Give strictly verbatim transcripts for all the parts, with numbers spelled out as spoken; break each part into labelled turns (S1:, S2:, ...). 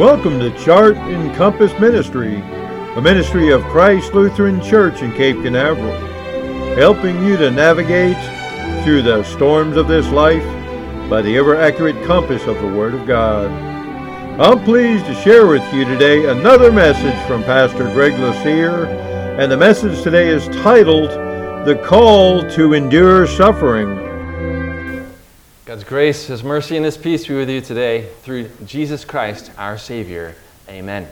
S1: Welcome to Chart and Compass Ministry, a ministry of Christ Lutheran Church in Cape Canaveral, helping you to navigate through the storms of this life by the ever-accurate compass of the Word of God. I'm pleased to share with you today another message from Pastor Greg Lucier, and the message today is titled, The Call to Endure Suffering.
S2: God's grace, His mercy, and His peace be with you today through Jesus Christ, our Savior. Amen.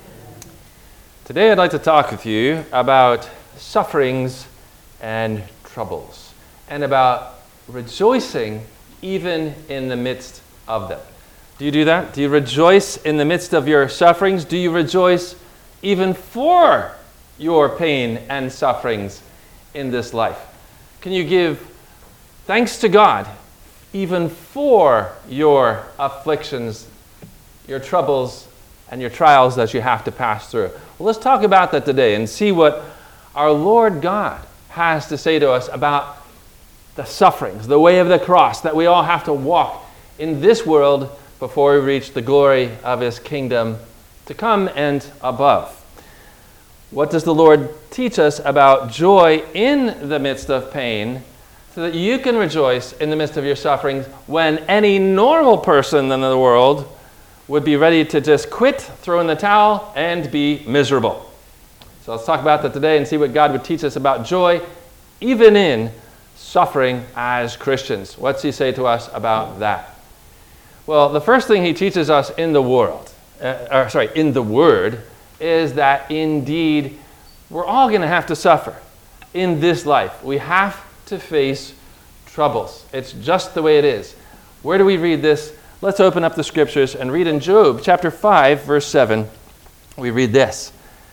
S2: Today I'd like to talk with you about sufferings and troubles, and about rejoicing even in the midst of them. Do you do that? Do you rejoice in the midst of your sufferings? Do you rejoice even for your pain and sufferings in this life? Can you give thanks to God even for your afflictions, your troubles, and your trials that you have to pass through? Well, let's talk about that today and see what our Lord God has to say to us about the sufferings, the way of the cross that we all have to walk in this world before we reach the glory of His kingdom to come and above. What does the Lord teach us about joy in the midst of pain, so that you can rejoice in the midst of your sufferings when any normal person in the world would be ready to just quit, throw in the towel, and be miserable? So let's talk about that today and see what God would teach us about joy, even in suffering as Christians. What's He say to us about that? Well, the first thing He teaches us in the world, uh, or sorry, in the Word, is that indeed we're all going to have to suffer in this life. We have to face troubles. It's just the way it is. Where do we read this? Let's open up the scriptures and read in Job chapter five, verse seven. We read this: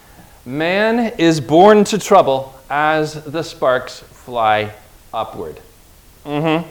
S2: Man is born to trouble as the sparks fly upward. Mm-hmm.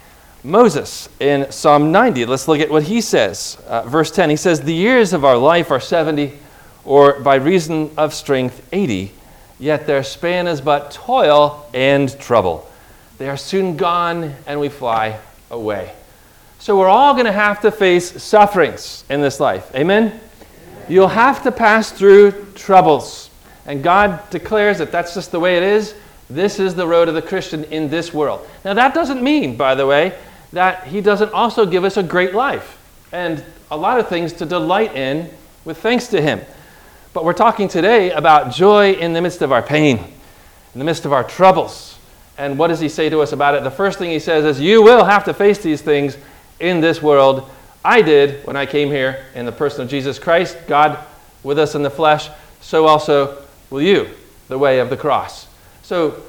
S2: Moses in Psalm ninety, let's look at what he says. Uh, verse ten, he says, The years of our life are seventy, or by reason of strength eighty, yet their span is but toil and trouble. They are soon gone, and we fly away. So we're all going to have to face sufferings in this life. Amen? Amen? You'll have to pass through troubles. And God declares that that's just the way it is. This is the road of the Christian in this world. Now that doesn't mean, by the way, that He doesn't also give us a great life and a lot of things to delight in with thanks to Him. But we're talking today about joy in the midst of our pain, in the midst of our troubles. And what does He say to us about it? The first thing He says is, you will have to face these things in this world. I did when I came here in the person of Jesus Christ, God with us in the flesh. So also will you, the way of the cross. So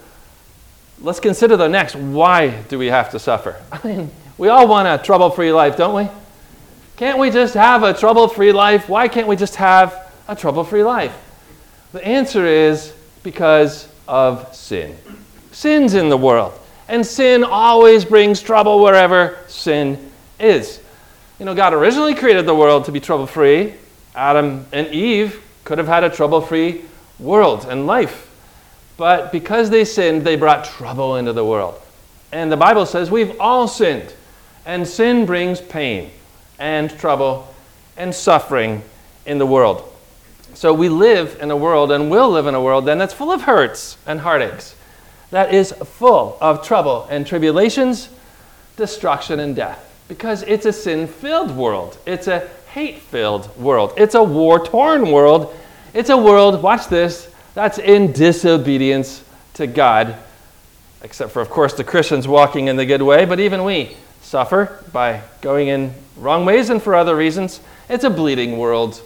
S2: let's consider the next. Why do we have to suffer? I mean, we all want a trouble-free life, don't we? Can't we just have a trouble-free life? Why can't we just have a trouble-free life? The answer is because of sin. Sin's in the world. And sin always brings trouble wherever sin is. You know, God originally created the world to be trouble-free. Adam and Eve could have had a trouble-free world and life. But because they sinned, they brought trouble into the world. And the Bible says we've all sinned. And sin brings pain and trouble and suffering in the world. So we live in a world, and will live in a world then, that's full of hurts and heartaches, that is full of trouble and tribulations, destruction and death. Because it's a sin-filled world. It's a hate-filled world. It's a war-torn world. It's a world, watch this, that's in disobedience to God. Except for, of course, the Christians walking in the good way. But even we suffer by going in wrong ways and for other reasons. It's a bleeding world.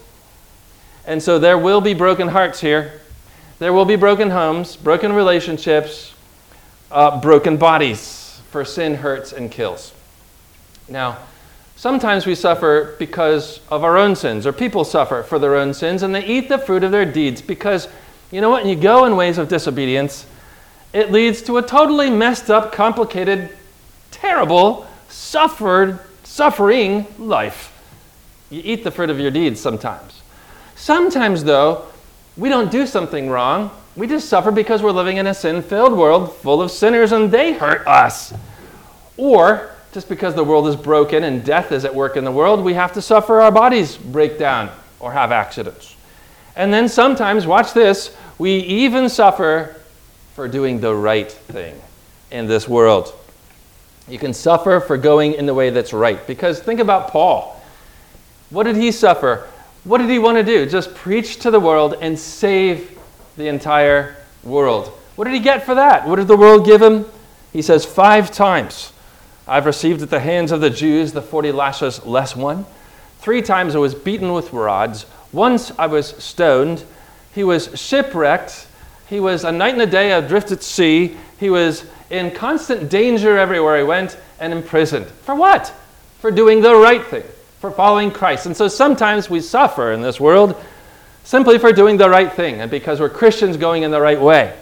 S2: And so there will be broken hearts here. There will be broken homes, broken relationships, uh, broken bodies, for sin hurts and kills. Now, sometimes we suffer because of our own sins, or people suffer for their own sins, and they eat the fruit of their deeds because, you know what, when you go in ways of disobedience, it leads to a totally messed up, complicated, terrible, suffered, suffering life. You eat the fruit of your deeds sometimes. Sometimes, though, we don't do something wrong. We just suffer because we're living in a sin-filled world full of sinners and they hurt us. Or just because the world is broken and death is at work in the world, we have to suffer, our bodies break down or have accidents. And then sometimes, watch this, we even suffer for doing the right thing in this world. You can suffer for going in the way that's right. Because think about Paul. What did he suffer? What did he want to do? Just preach to the world and save the entire world. What did he get for that? What did the world give him? He says, five times I've received at the hands of the Jews the forty lashes less one. Three times I was beaten with rods. Once I was stoned. He was shipwrecked. He was a night and a day adrift at sea. He was in constant danger everywhere he went and imprisoned. For what? For doing the right thing, for following Christ. And so sometimes we suffer in this world simply for doing the right thing and because we're Christians going in the right way.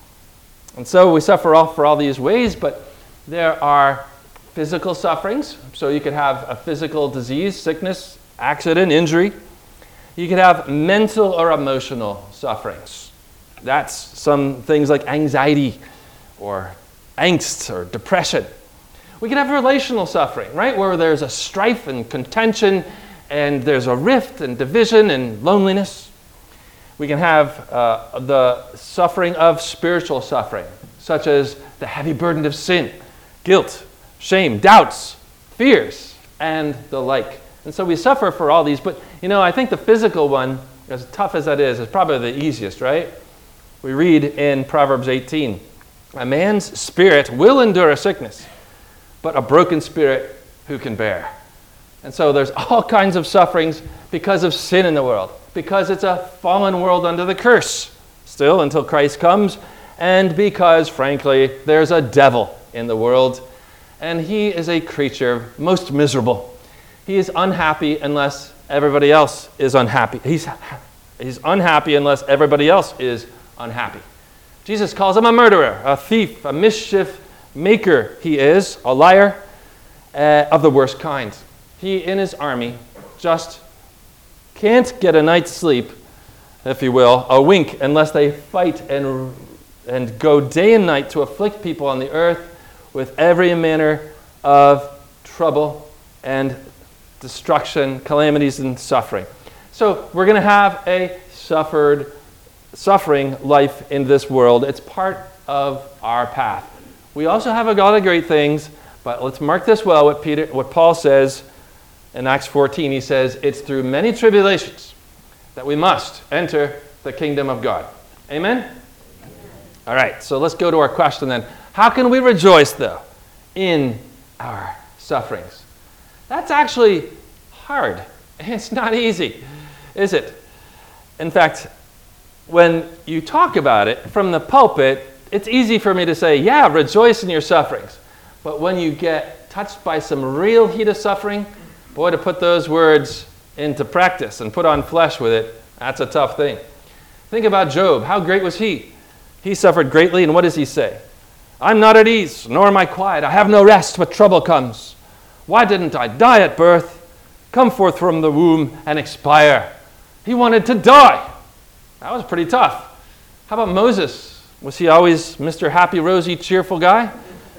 S2: And so we suffer all for all these ways, but there are physical sufferings. So you could have a physical disease, sickness, accident, injury. You could have mental or emotional sufferings. That's some things like anxiety or angst or depression. We can have relational suffering, right? Where there's a strife and contention and there's a rift and division and loneliness. We can have uh, the suffering of spiritual suffering, such as the heavy burden of sin, guilt, shame, doubts, fears, and the like. And so we suffer for all these, but you know, I think the physical one, as tough as that is, is probably the easiest, right? We read in Proverbs eighteen, a man's spirit will endure a sickness, but a broken spirit who can bear? And so there's all kinds of sufferings because of sin in the world, because it's a fallen world under the curse still until Christ comes, and because, frankly, there's a devil in the world, and he is a creature most miserable. He is unhappy unless everybody else is unhappy. He's, he's unhappy unless everybody else is unhappy. Jesus calls him a murderer, a thief, a mischief maker. He is a liar uh, of the worst kind. He, in his army, just can't get a night's sleep, if you will, a wink, unless they fight and, and go day and night to afflict people on the earth with every manner of trouble and destruction, calamities, and suffering. So we're going to have a suffered, suffering life in this world. It's part of our path. We also have a lot of great things, but let's mark this well, what Peter, what Paul says in Acts fourteen. He says, it's through many tribulations that we must enter the kingdom of God. Amen? Amen? All right, so let's go to our question then. How can we rejoice, though, in our sufferings? That's actually hard. It's not easy, is it? In fact, when you talk about it from the pulpit, it's easy for me to say, yeah, rejoice in your sufferings. But when you get touched by some real heat of suffering, boy, to put those words into practice and put on flesh with it, that's a tough thing. Think about Job. How great was he? He suffered greatly, and what does he say? I'm not at ease, nor am I quiet. I have no rest, but trouble comes. Why didn't I die at birth, come forth from the womb, and expire? He wanted to die. That was pretty tough. How about Moses? Was he always Mister Happy, Rosy, cheerful guy?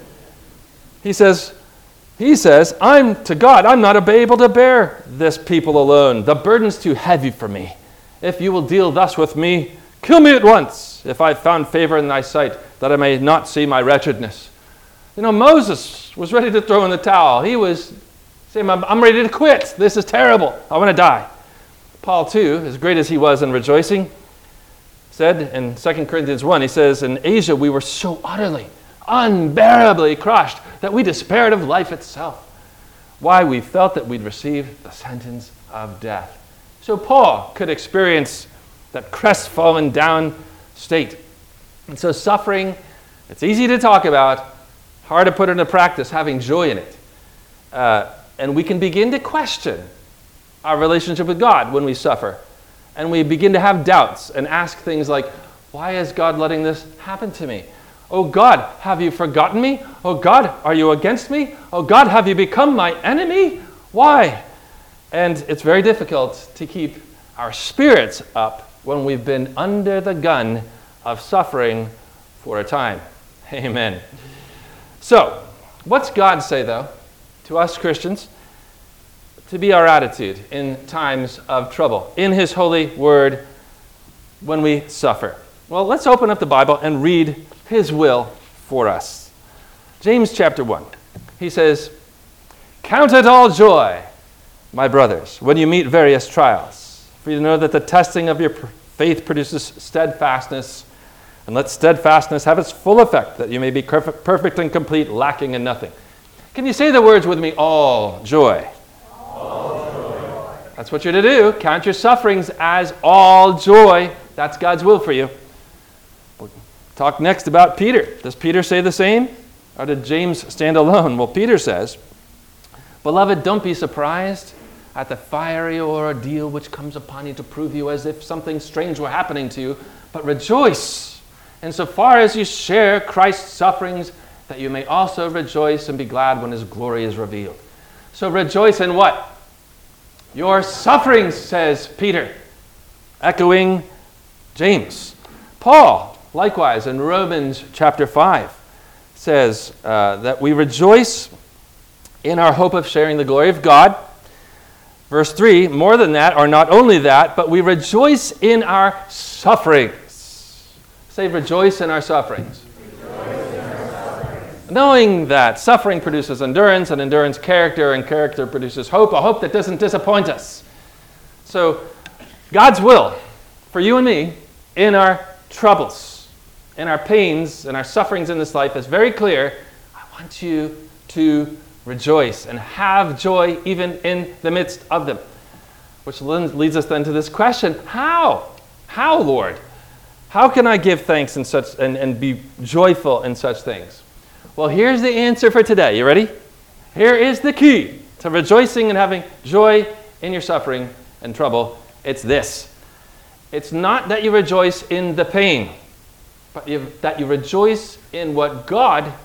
S2: He says, he says, I'm to God, I'm not able to bear this people alone. The burden's too heavy for me. If you will deal thus with me, kill me at once, if I've found favor in thy sight, that I may not see my wretchedness. You know, Moses was ready to throw in the towel. He was saying, I'm, I'm ready to quit. This is terrible. I want to die. Paul, too, as great as he was in rejoicing, said in Second Corinthians one, he says, in Asia we were so utterly, unbearably crushed that we despaired of life itself. Why? We felt that we'd receive the sentence of death. So Paul could experience that crestfallen down state. And so suffering, it's easy to talk about, hard to put into practice, having joy in it. Uh, and we can begin to question our relationship with God when we suffer. And we begin to have doubts and ask things like, why is God letting this happen to me? Oh God, have you forgotten me? Oh God, are you against me? Oh God, have you become my enemy? Why? And it's very difficult to keep our spirits up when we've been under the gun of suffering for a time. Amen. So, what's God say, though, to us Christians to be our attitude in times of trouble, in his holy word when we suffer? Well, let's open up the Bible and read his will for us. James chapter one. He says, "Count it all joy, my brothers, when you meet various trials, for you know that the testing of your faith produces steadfastness, and let steadfastness have its full effect, that you may be perfect and complete, lacking in nothing." Can you say the words with me? All joy.
S3: All joy.
S2: That's what you're to do. Count your sufferings as all joy. That's God's will for you. We'll talk next about Peter. Does Peter say the same? Or did James stand alone? Well, Peter says, "Beloved, don't be surprised at the fiery ordeal which comes upon you to prove you as if something strange were happening to you, but rejoice insofar as you share Christ's sufferings, that you may also rejoice and be glad when his glory is revealed." So rejoice in what? Your sufferings, says Peter, echoing James. Paul, likewise, in Romans chapter five, says uh, that we rejoice in our hope of sharing the glory of God. Verse three, more than that, or not only that, but we rejoice in our sufferings. Say, rejoice in our sufferings.
S3: Rejoice in our sufferings.
S2: Knowing that suffering produces endurance, and endurance character, and character produces hope, a hope that doesn't disappoint us. So, God's will for you and me in our troubles, in our pains, in our sufferings in this life is very clear. I want you to rejoice and have joy even in the midst of them. Which leads us then to this question: how? How, Lord? How can I give thanks in such and, and be joyful in such things? Well, here's the answer for today. You ready? Here is the key to rejoicing and having joy in your suffering and trouble. It's this. It's not that you rejoice in the pain, but you, that you rejoice in what God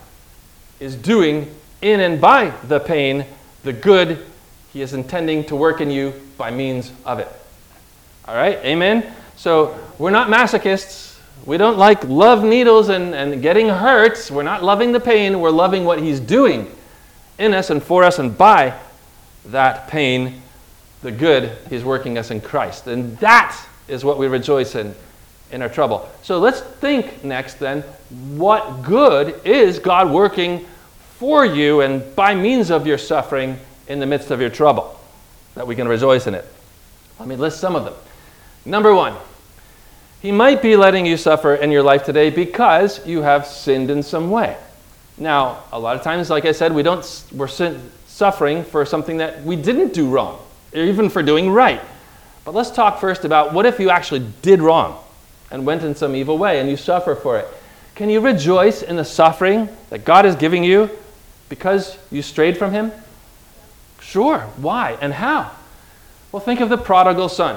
S2: is doing in and by the pain, the good he is intending to work in you by means of it. All right? Amen? So we're not masochists. We don't like love needles and, and getting hurt. We're not loving the pain. We're loving what he's doing in us and for us, and by that pain, the good he's working us in Christ. And that is what we rejoice in in our trouble. So let's think next then, what good is God working for you and by means of your suffering in the midst of your trouble, that we can rejoice in it? Let me list some of them. Number one, he might be letting you suffer in your life today because you have sinned in some way. Now, a lot of times, like I said, we don't, we're sin, suffering for something that we didn't do wrong, or even for doing right. But let's talk first about what if you actually did wrong and went in some evil way and you suffer for it. Can you rejoice in the suffering that God is giving you because you strayed from him? Sure. Why and how? Well, think of the prodigal son.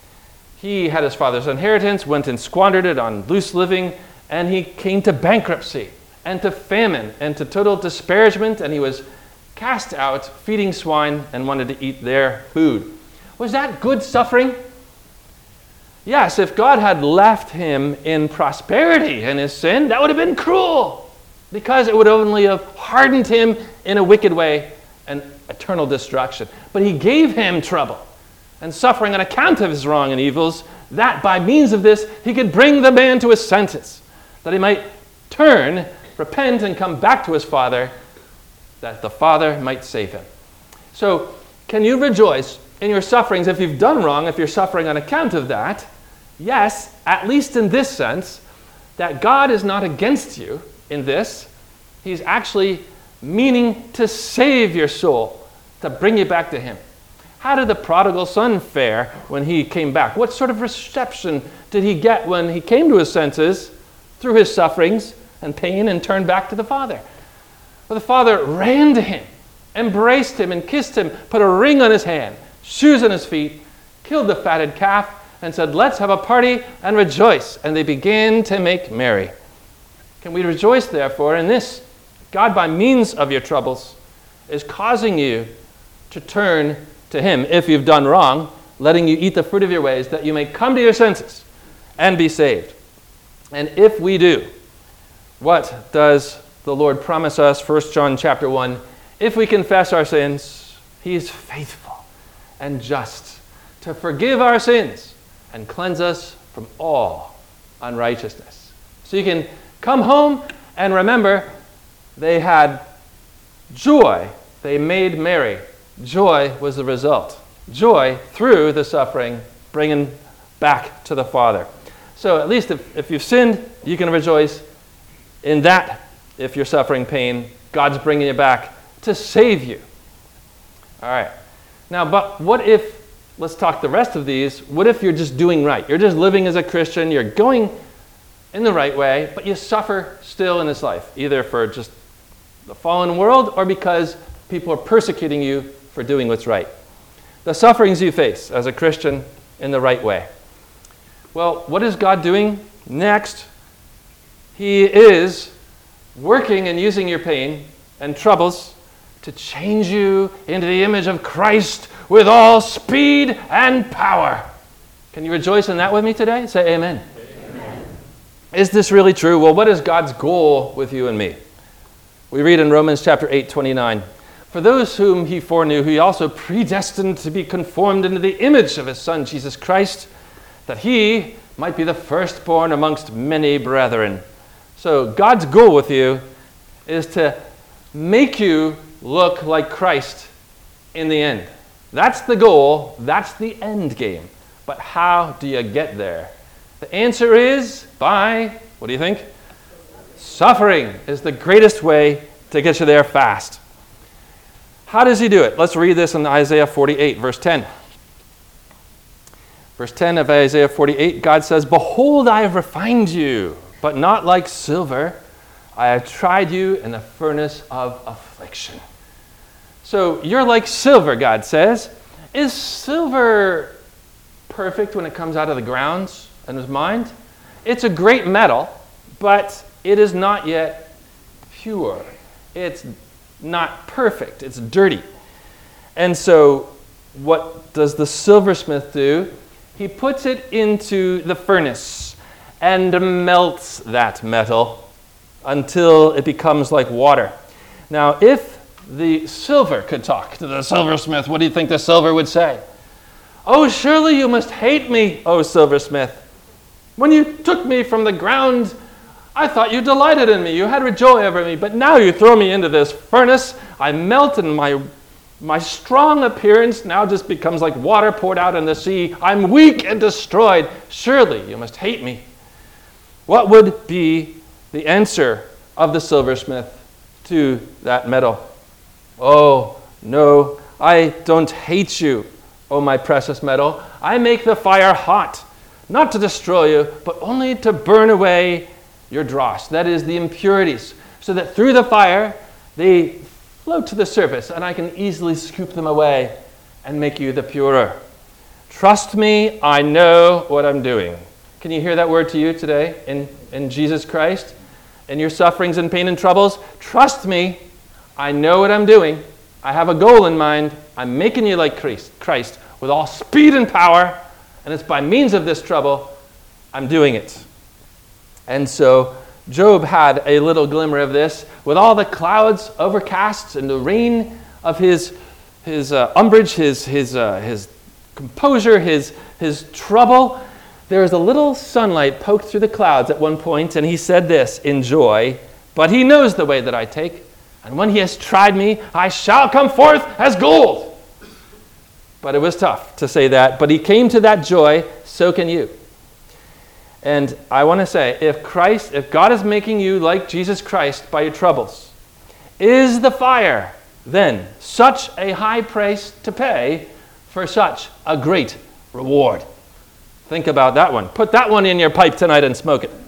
S2: He had his father's inheritance, went and squandered it on loose living, and he came to bankruptcy and to famine and to total disparagement, and he was cast out feeding swine and wanted to eat their food. Was that good suffering? Yes, if God had left him in prosperity in his sin, that would have been cruel, because it would only have hardened him in a wicked way and eternal destruction. But he gave him trouble and suffering on account of his wrong and evils, that by means of this he could bring the man to his senses, that he might turn, repent, and come back to his father, that the father might save him. So, can you rejoice in your sufferings if you've done wrong, if you're suffering on account of that? Yes, at least in this sense, that God is not against you in this. He's actually meaning to save your soul, to bring you back to him. How did the prodigal son fare when he came back? What sort of reception did he get when he came to his senses through his sufferings and pain and turned back to the father? Well, the father ran to him, embraced him and kissed him, put a ring on his hand, shoes on his feet, killed the fatted calf, and said, "Let's have a party and rejoice." And they began to make merry. Can we rejoice, therefore, in this? God, by means of your troubles, is causing you to turn to him if you've done wrong, letting you eat the fruit of your ways, that you may come to your senses and be saved. And if we do, what does the Lord promise us? First John chapter one, if we confess our sins, he is faithful and just to forgive our sins and cleanse us from all unrighteousness. So you can come home and remember they had joy. They made merry. Joy was the result. Joy through the suffering, bringing back to the Father. So at least if, if you've sinned, you can rejoice in that. If you're suffering pain, God's bringing you back to save you. All right. Now, but what if, let's talk the rest of these, what if you're just doing right? You're just living as a Christian, you're going in the right way, but you suffer still in this life, either for just the fallen world or because people are persecuting you for doing what's right. The sufferings you face as a Christian in the right way. Well, what is God doing next? He is working and using your pain and troubles to change you into the image of Christ with all speed and power. Can you rejoice in that with me today? Say amen. Amen. Is this really true? Well, what is God's goal with you and me? We read in Romans chapter eight, twenty-nine. For those whom he foreknew, he also predestined to be conformed into the image of his Son, Jesus Christ, that he might be the firstborn amongst many brethren. So God's goal with you is to make you look like Christ in the end. That's the goal. That's the end game. But how do you get there? The answer is by, what do you think? Suffering is the greatest way to get you there fast. How does he do it? Let's read this in Isaiah forty-eight, verse ten. Verse ten of Isaiah forty-eight, God says, Behold, I have refined you, but not like silver. I have tried you in the furnace of affliction. So you're like silver, God says. Is silver perfect when it comes out of the ground in his mind? It's a great metal, but it is not yet pure. It's not perfect. It's dirty. And so what does the silversmith do? He puts it into the furnace and melts that metal until it becomes like water. Now, if the silver could talk to the silversmith, what do you think the silver would say? Oh, surely you must hate me, O silversmith. When you took me from the ground, I thought you delighted in me. You had joy over me, but now you throw me into this furnace. I melt, and my my strong appearance now just becomes like water poured out in the sea. I'm weak and destroyed. Surely you must hate me. What would be the answer of the silversmith to that metal? Oh, no, I don't hate you, O my precious metal. I make the fire hot, not to destroy you, but only to burn away your dross, that is, the impurities, so that through the fire they float to the surface and I can easily scoop them away and make you the purer. Trust me, I know what I'm doing. Can you hear that word to you today in, in Jesus Christ? In your sufferings and pain and troubles? Trust me, I know what I'm doing. I have a goal in mind. I'm making you like Christ, Christ with all speed and power, and it's by means of this trouble I'm doing it. And so Job had a little glimmer of this. With all the clouds overcast and the rain of his his uh, umbrage, his his uh, his composure, his his trouble, there was a little sunlight poked through the clouds at one point, and he said this in joy, but he knows the way that I take, and when he has tried me, I shall come forth as gold. But it was tough to say that, but he came to that joy, so can you. And I want to say, if Christ, if God is making you like Jesus Christ by your troubles, is the fire then such a high price to pay for such a great reward? Think about that one. Put that one in your pipe tonight and smoke it.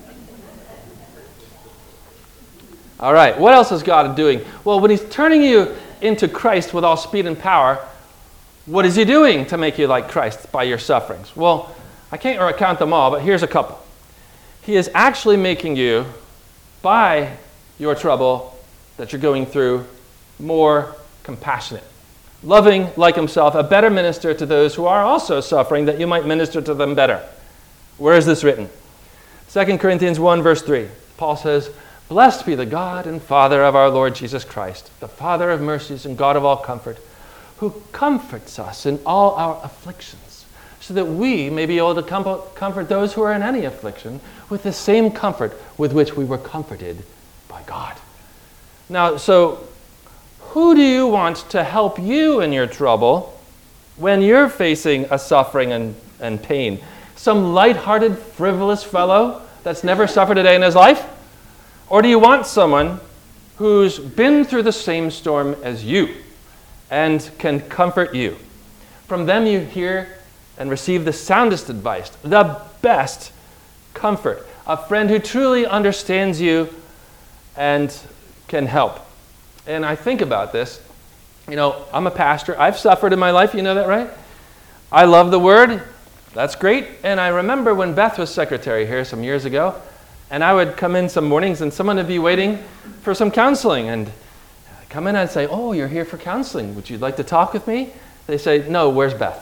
S2: All right, what else is God doing? Well, when he's turning you into Christ with all speed and power, what is he doing to make you like Christ by your sufferings? Well, I can't recount them all, but here's a couple. He is actually making you, by your trouble that you're going through, more compassionate, loving like himself, a better minister to those who are also suffering, that you might minister to them better. Where is this written? Second Corinthians one, verse three. Paul says, Blessed be the God and Father of our Lord Jesus Christ, the Father of mercies and God of all comfort, who comforts us in all our afflictions, so that we may be able to com- comfort those who are in any affliction with the same comfort with which we were comforted by God. Now, so who do you want to help you in your trouble when you're facing a suffering and, and pain? Some light-hearted, frivolous fellow that's never suffered a day in his life? Or do you want someone who's been through the same storm as you and can comfort you? From them you hear and receive the soundest advice, the best comfort, a friend who truly understands you and can help. And I think about this. You know, I'm a pastor. I've suffered in my life. You know that, right? I love the Word. That's great. And I remember when Beth was secretary here some years ago, and I would come in some mornings and someone would be waiting for some counseling. And I'd come in and I'd say, oh, you're here for counseling. Would you like to talk with me? They say, no, where's Beth?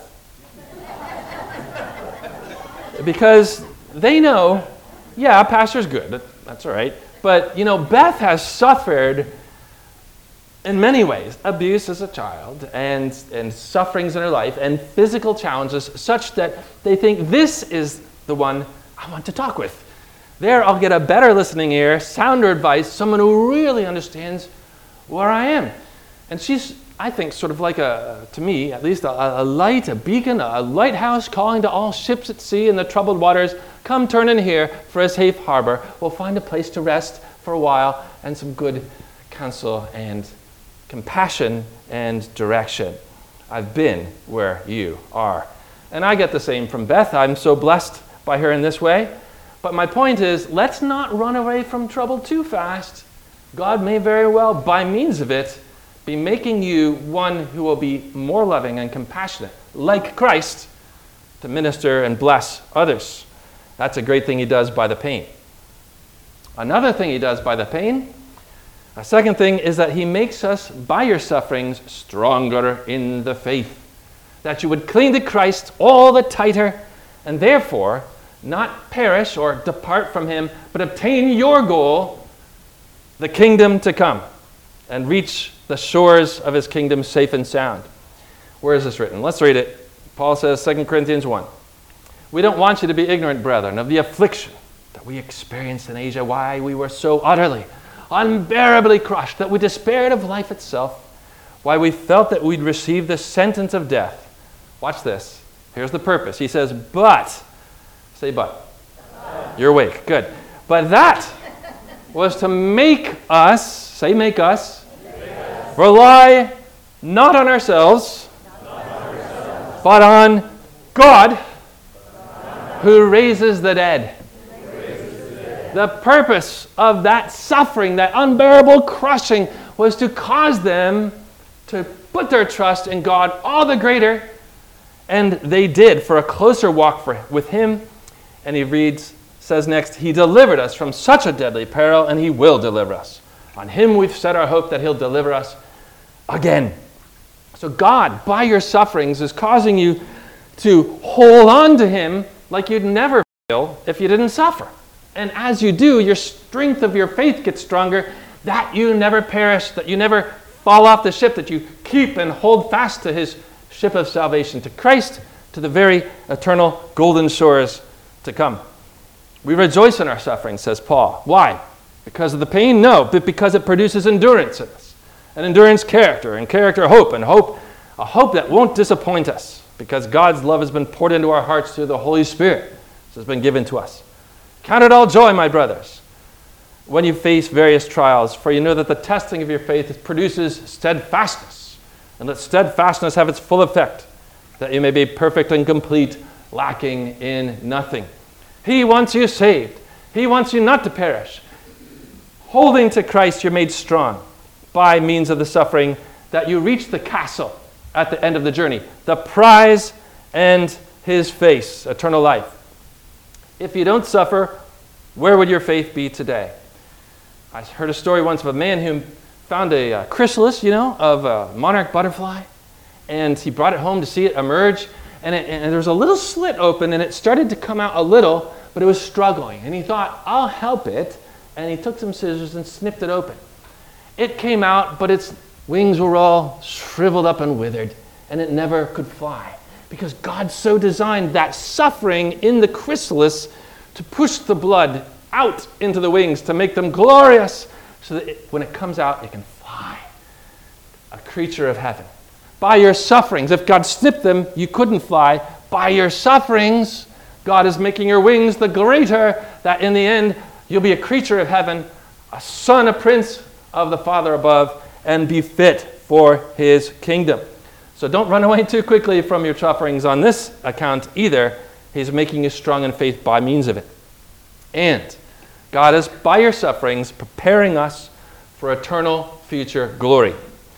S2: Because they know, yeah, pastor's good. That's all right. But, you know, Beth has suffered in many ways, abuse as a child and, and sufferings in her life and physical challenges such that they think this is the one I want to talk with. There I'll get a better listening ear, sounder advice, someone who really understands where I am. And she's, I think, sort of like a, to me, at least a, a light, a beacon, a lighthouse calling to all ships at sea in the troubled waters, come turn in here for a safe harbor. We'll find a place to rest for a while and some good counsel and compassion and direction. I've been where you are. And I get the same from Beth. I'm so blessed by her in this way. But my point is, let's not run away from trouble too fast. God may very well, by means of it, be making you one who will be more loving and compassionate, like Christ, to minister and bless others. That's a great thing he does by the pain. Another thing he does by the pain, a second thing, is that he makes us, by your sufferings, stronger in the faith. That you would cling to Christ all the tighter, and therefore not perish or depart from him, but obtain your goal, the kingdom to come, and reach the shores of his kingdom safe and sound. Where is this written? Let's read it. Paul says, Second Corinthians one. We don't want you to be ignorant, brethren, of the affliction that we experienced in Asia, why we were so utterly, unbearably crushed, that we despaired of life itself, why we felt that we'd receive the sentence of death. Watch this. Here's the purpose. He says, but, say but. but. You're awake. Good. But that was to make us, say make us, make us. Rely not on ourselves, not on ourselves. But on God, who raises the dead. The purpose of that suffering, that unbearable crushing, was to cause them to put their trust in God all the greater. And they did, for a closer walk for, with him. And he reads, says next, he delivered us from such a deadly peril, and he will deliver us. On him we've set our hope that he'll deliver us again. So God, by your sufferings, is causing you to hold on to him like you'd never feel if you didn't suffer. And as you do, your strength of your faith gets stronger, that you never perish, that you never fall off the ship, that you keep and hold fast to his ship of salvation, to Christ, to the very eternal golden shores to come. We rejoice in our suffering, says Paul. Why? Because of the pain? No, but because it produces endurance in us. And endurance, character, and character, hope, and hope, a hope that won't disappoint us, because God's love has been poured into our hearts through the Holy Spirit, which has been given to us. Count it all joy, my brothers, when you face various trials, for you know that the testing of your faith produces steadfastness, and let steadfastness have its full effect, that you may be perfect and complete, lacking in nothing. He wants you saved. He wants you not to perish. Holding to Christ, you're made strong by means of the suffering, that you reach the castle at the end of the journey, the prize and his face, eternal life. If you don't suffer, where would your faith be today? I heard a story once of a man who found a uh, chrysalis, you know, of a monarch butterfly, and he brought it home to see it emerge, and, it, and there was a little slit open, and it started to come out a little, but it was struggling. And he thought, I'll help it, and he took some scissors and snipped it open. It came out, but its wings were all shriveled up and withered, and it never could fly. Because God so designed that suffering in the chrysalis to push the blood out into the wings, to make them glorious, so that it, when it comes out, it can fly. A creature of heaven. By your sufferings, if God snipped them, you couldn't fly. By your sufferings, God is making your wings the greater, that in the end, you'll be a creature of heaven, a son, a prince of the Father above, and be fit for his kingdom. So don't run away too quickly from your sufferings on this account either. He's making you strong in faith by means of it. And God is, by your sufferings, preparing us for eternal future glory.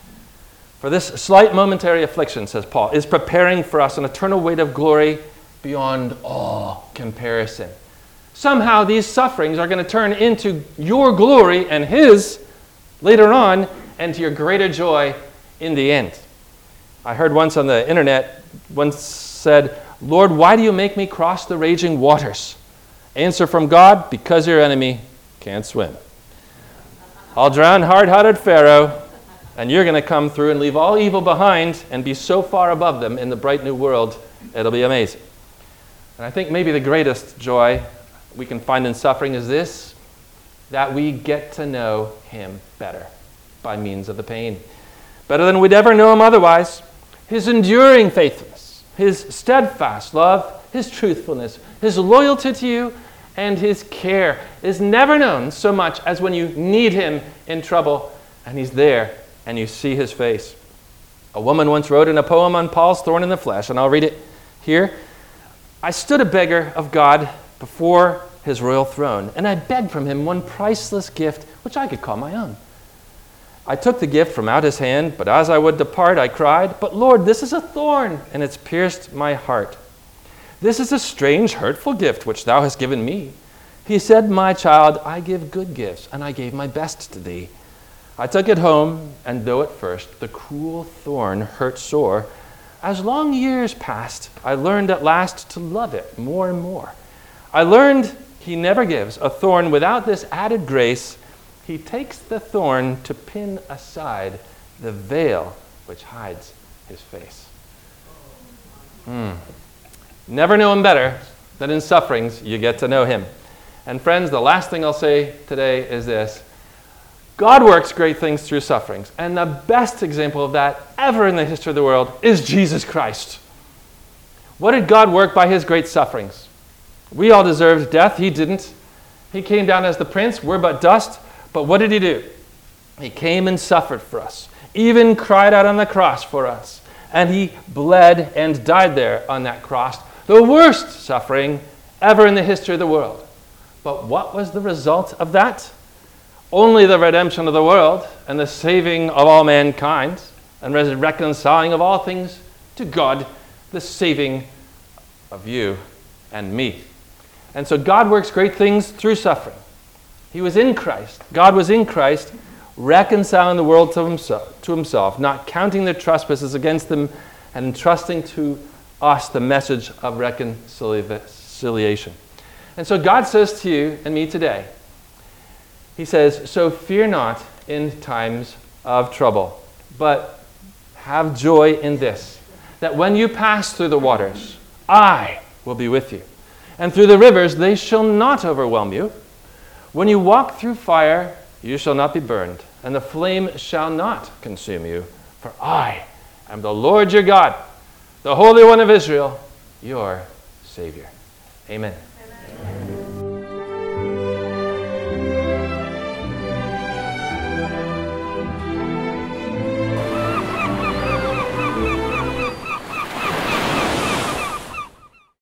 S2: For this slight momentary affliction, says Paul, is preparing for us an eternal weight of glory beyond all comparison. Somehow these sufferings are going to turn into your glory and his later on, and to your greater joy in the end. I heard once on the internet, once said, Lord, why do you make me cross the raging waters? Answer from God, because your enemy can't swim. I'll drown hard-hearted Pharaoh, and you're going to come through and leave all evil behind and be so far above them in the bright new world, it'll be amazing. And I think maybe the greatest joy we can find in suffering is this, that we get to know him better by means of the pain. Better than we'd ever know him otherwise. His enduring faithfulness, his steadfast love, his truthfulness, his loyalty to you, and his care is never known so much as when you need him in trouble and he's there and you see his face. A woman once wrote in a poem on Paul's thorn in the flesh, and I'll read it here. I stood a beggar of God before his royal throne, and I begged from him one priceless gift which I could call my own. I took the gift from out his hand, but as I would depart, I cried, but Lord, this is a thorn, and it's pierced my heart. This is a strange, hurtful gift which thou hast given me. He said, my child, I give good gifts, and I gave my best to thee. I took it home, and though at first the cruel thorn hurt sore, as long years passed, I learned at last to love it more and more. I learned he never gives a thorn without this added grace. He takes the thorn to pin aside the veil which hides his face. Hmm. Never know him better than in sufferings you get to know him. And friends, the last thing I'll say today is this. God works great things through sufferings. And the best example of that ever in the history of the world is Jesus Christ. What did God work by his great sufferings? We all deserved death. He didn't. He came down as the prince. We're but dust. But what did he do? He came and suffered for us, even cried out on the cross for us. And he bled and died there on that cross, the worst suffering ever in the history of the world. But what was the result of that? Only the redemption of the world and the saving of all mankind and the reconciling of all things to God, the saving of you and me. And so God works great things through suffering. He was in Christ. God was in Christ, reconciling the world to himself, to himself, not counting their trespasses against them, and entrusting to us the message of reconciliation. And so God says to you and me today, he says, so fear not in times of trouble, but have joy in this, that when you pass through the waters, I will be with you. And through the rivers, they shall not overwhelm you. When you walk through fire, you shall not be burned, and the flame shall not consume you. For I am the Lord your God, the Holy One of Israel, your Savior. Amen.